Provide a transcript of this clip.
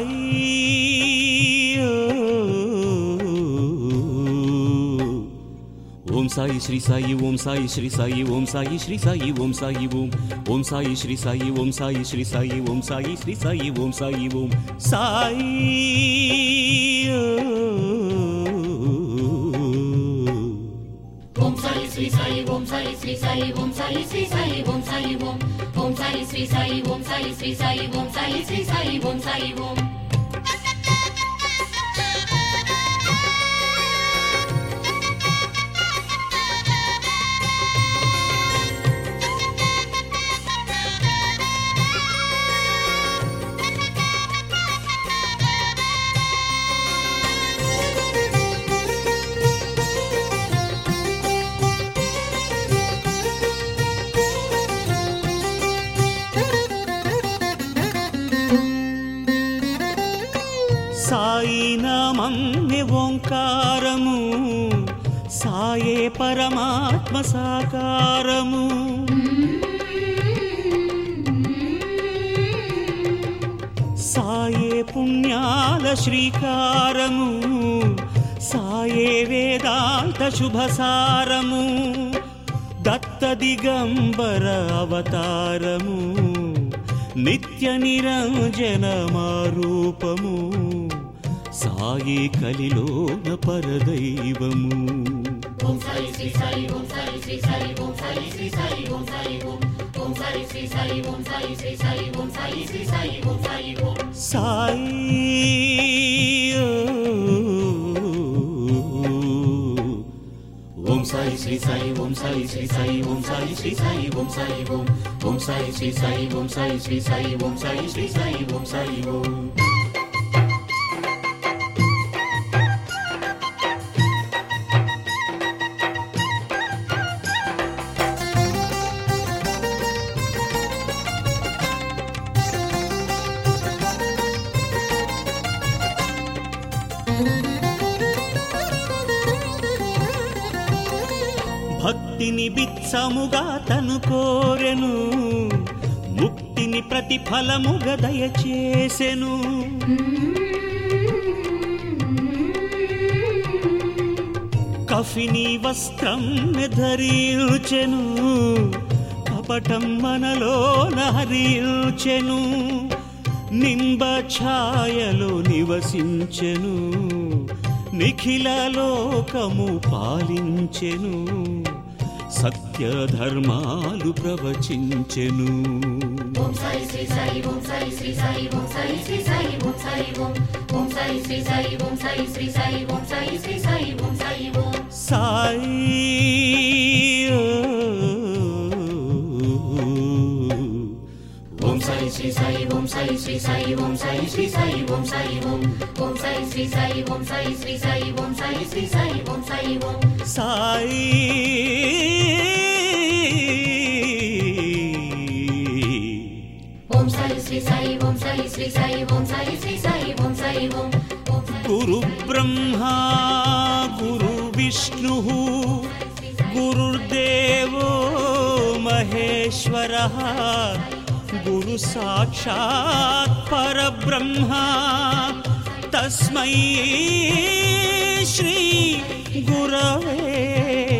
ఓం సాయి శ్రీ సాయి ఓం సాయి శ్రీ సాయి ఓం సాయి శ్రీ సాయి ఓం సాయి ఓం ఓం సాయి శ్రీ సాయి ఓం సాయి శ్రీ సాయి ఓం సాయి శ్రీ సాయి ఓం సాయి ఓం సాయి ఓం సాయి శ్రీ సాయి ఓం సాయి శ్రీ సాయి ఓం సాయి శ్రీ సాయి ఓం సాయి ఓం ఓం సాయి శ్రీ సాయి ఓం సాయి శ్రీ సాయి ఓం సాయి శ్రీ సాయి ఓం సాయి ఓం సాయి నామమే ఓంకారము సాయే పరమాత్మ సాకారము సాయే పుణ్యాల శ్రీకారము సాయే వేదాంత శుభసారము దత్త దిగంబర అవతారము నిత్య నిరంజన మారూపము సాయి కలిలోన పరదైవము ఓం సాయి శ్రీ సాయి ఓం సాయి శ్రీ సాయి ఓం సాయి శ్రీ సాయి ఓం సాయి ఓం ఓం సాయి శ్రీ సాయి ఓం సాయి శ్రీ సాయి ఓం సాయి శ్రీ సాయి ఓం సాయి ఓం సాయి ఓం సాయి శ్రీ సాయి ఓం సాయి శ్రీ సాయి ఓం సాయి శ్రీ సాయి ఓం సాయి ఓం ఓం సాయి శ్రీ సాయి ఓం సాయి శ్రీ సాయి ఓం సాయి శ్రీ సాయి ఓం సాయి ఓం భక్తిని బిత్సముగా తను కోరెను ముక్తిని ప్రతిఫలముగా దయచేసెను కఫిని వస్త్రం ధరించెను కపటం మనలోన హరించెను నింబ ఛాయలో నివసించెను నిఖిల లోకము పాలించెను సత్య ధర్మాలు ప్రవచించెను ఓం సాయి శ్రీ సాయి ఓం సాయి శ్రీ సాయి ఓం సాయి శ్రీ సాయి ఓం సాయి ఓం ఓం సాయి శ్రీ సాయి ఓం సాయి శ్రీ సాయి ఓం సాయి శ్రీ సాయి ఓం సాయి ఓం సాయి ఓం సాయి శ్రీ సాయి ఓం సాయి శ్రీ సాయి ఓం సాయి శ్రీ సాయి ఓం సాయి ఓం ఓం సాయి శ్రీ సాయి ఓం సాయి శ్రీ సాయి ఓం సాయి శ్రీ సాయి ఓం సాయి ఓం సాయి ఓం సాయి శ్రీ సాయి ఓం సాయి శ్రీ సాయి ఓం సాయి శ్రీ సాయి ఓం సాయి ఓం గురు బ్రహ్మా గురు విష్ణు గురుర్దేవో మహేశ్వరః గురు సాక్షాత్ పరబ్రహ్మ తస్మై శ్రీ గురవే